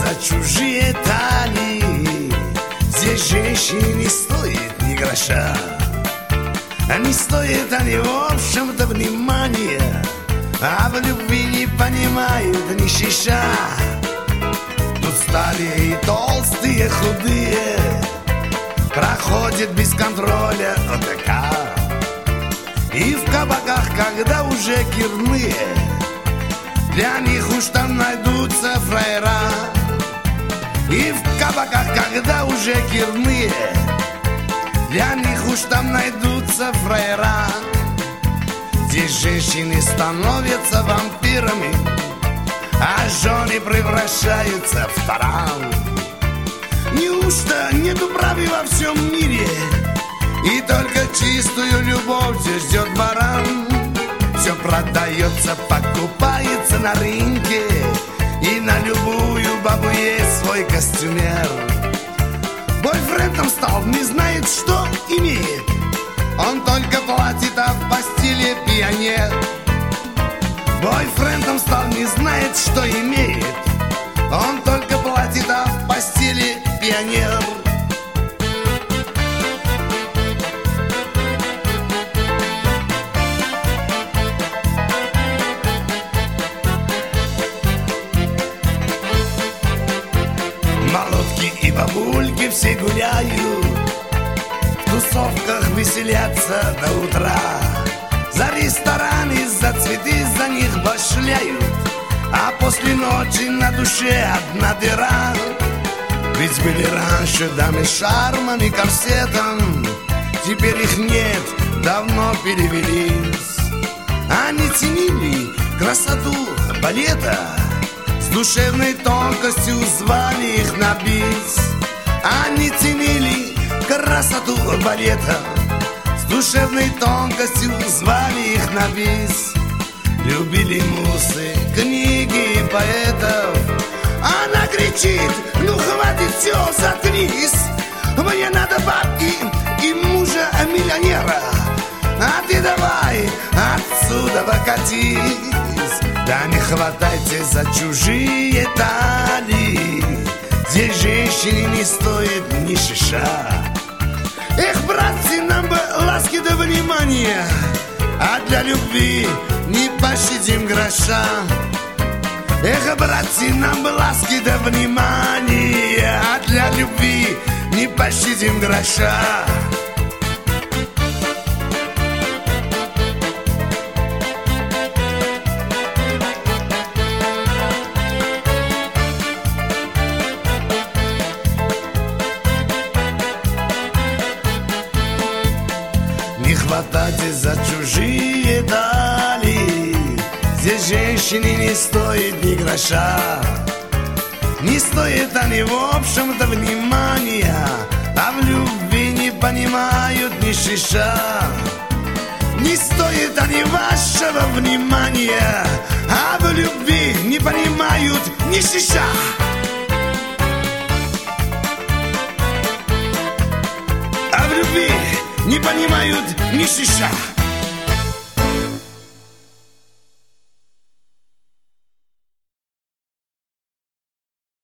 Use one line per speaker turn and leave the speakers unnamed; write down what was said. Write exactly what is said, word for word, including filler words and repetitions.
за чужие талии. Здесь женщине не стоит ни гроша. Не стоит они, в общем-то, внимания, а в любви не понимают ни шиша. Тут стали и толстые, худые, проходит без контроля ОТК. И в кабаках, когда уже кирные, для них уж там найдутся фраера. И в кабаках, когда уже кирные, для них уж там найдутся фраера. Здесь женщины становятся вампирами, а жены превращаются в таран. Неужто нету правды во всем мире, и только чистую любовь здесь ждет баран? Все продается, покупается на рынке, и на любую бабу есть свой костюмер. Бойфрендом стал, не знает, что имеет, он только платит, а в постели пионер. Бойфрендом стал, не знает, что имеет, он только платит, а в постели пионер. Молодки и бабульки все гуляют, в тусовках веселятся до утра. За рестораны, за цветы, за них башляют, а после ночи на душе одна дыра. Ведь были раньше дамы с шармом и корсетом, теперь их нет, давно перевелись. Они ценили красоту балета, с душевной тонкостью звали их на бис. Они ценили красоту балета, с душевной тонкостью звали их на бис. Любили мусы, книги поэтов. Она кричит: ну хватит, все, заткнись. Мне надо бабки и мужа миллионера, а ты давай отсюда покатись. Да не хватайте за чужие талии, здесь женщине не стоит ни шиша. Эх, братцы, нам бы ласки да внимания, а для любви не пощадим гроша. Эх, братцы, нам бы ласки да внимания, а для любви не пощадим гроша. Не хватайте за чужие талии, здесь женщине не стоит ни гроша. Не стоит они, в общем-то, внимания, а в любви не понимают ни шиша. Не стоит они вашего внимания, а в любви не понимают ни шиша. А в любви не понимают ни шиша.